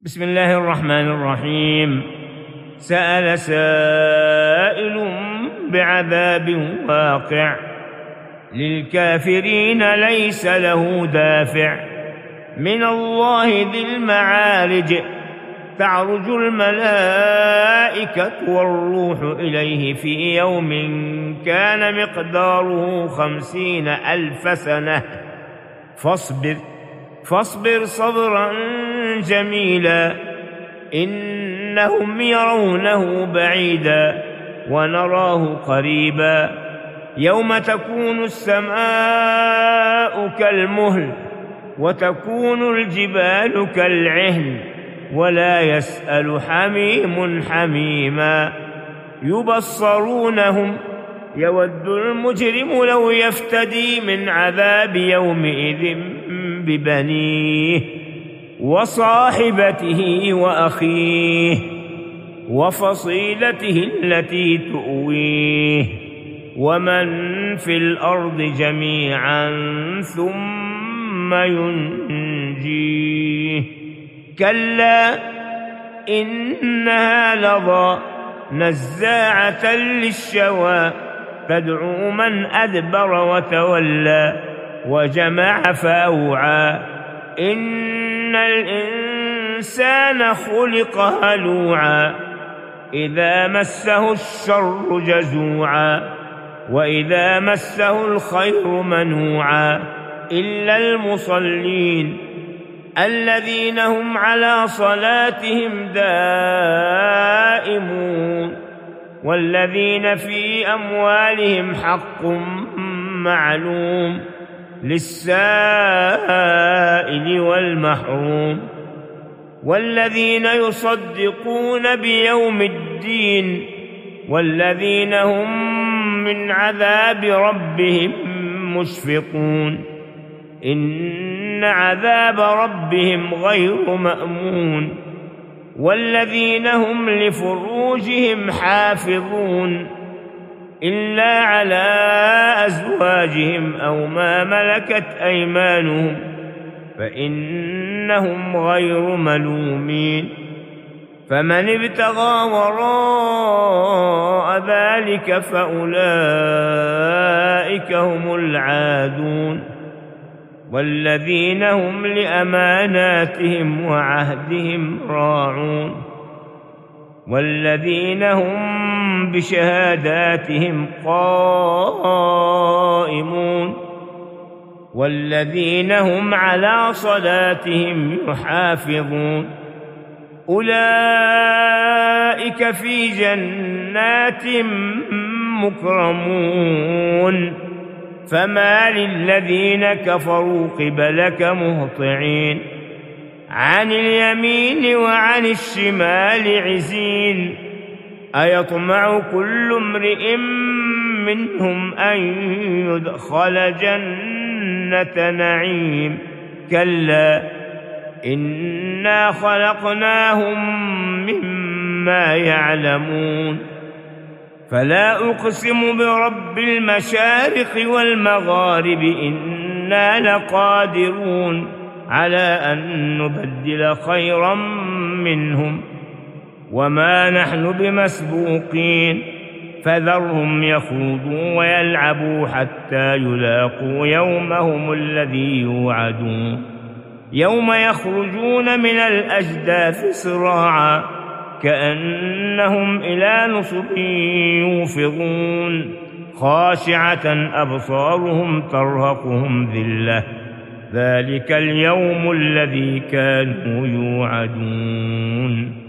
بسم الله الرحمن الرحيم. سأل سائل بعذاب واقع للكافرين ليس له دافع من الله ذي المعارج تعرج الملائكة والروح إليه في يوم كان مقداره 50,000 سنة فاصبر صبرا جميلا إنهم يرونه بعيدا ونراه قريبا يوم تكون السماء كالمهل وتكون الجبال كالعهن ولا يسأل حميم حميما يبصرونهم يود المجرم لو يفتدي من عذاب يومئذ ببنيه وصاحبته وأخيه وفصيلته التي تؤويه ومن في الأرض جميعا ثم ينجيه كلا إنها لظى نزاعة للشوى تدعو من أدبر وتولى وجمع فأوعى إن الإنسان خلق هلوعا إذا مسه الشر جزوعا وإذا مسه الخير منوعا إلا المصلين الذين هم على صلاتهم دائمون والذين في أموالهم حق معلوم للسائل والمحروم والذين يصدقون بيوم الدين والذين هم من عذاب ربهم مشفقون إن عذاب ربهم غير مأمون والذين هم لفروجهم حافظون إلا على أزواجهم أو ما ملكت أيمانهم فإنهم غير ملومين فمن ابتغى وراء ذلك فأولئك هم العادون والذين هم لأماناتهم وعهدهم راعون والذين هم بشهاداتهم قائمون والذين هم على صلاتهم يحافظون أولئك في جنات مكرمون فما للذين كفروا قبلك مهطعين عن اليمين وعن الشمال عزين أيطمع كل امرئ منهم أن يدخل جنة نعيم كلا إنا خلقناهم مما يعلمون فلا أقسم برب المشارق والمغارب إنا لقادرون على أن نبدل خيرا منهم وما نحن بمسبوقين فذرهم يخوضوا ويلعبوا حتى يلاقوا يومهم الذي يوعدون يوم يخرجون من الأجداث سراعا كأنهم إلى نصب يوفضون خاشعة أبصارهم ترهقهم ذلة ذلك اليوم الذي كانوا يوعدون